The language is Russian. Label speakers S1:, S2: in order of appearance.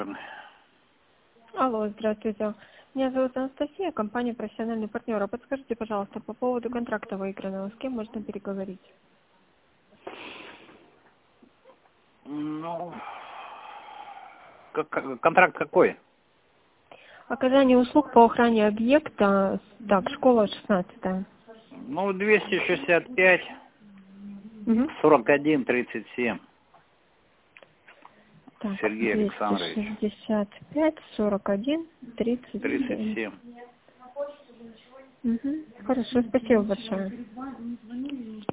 S1: Алло, здравствуйте. Меня зовут Анастасия, компания «Профессиональный партнер». А подскажите, пожалуйста, по поводу контракта выигранного, с кем можно переговорить?
S2: Ну, контракт какой?
S1: Оказание услуг по охране объекта, так, школа 16-я.
S2: Ну, 265,
S1: Угу.
S2: 41, 37.
S1: Так,
S2: Сергей Александрович.
S1: 265, 41, 37.
S2: 37.
S1: Угу. Хорошо, спасибо большое.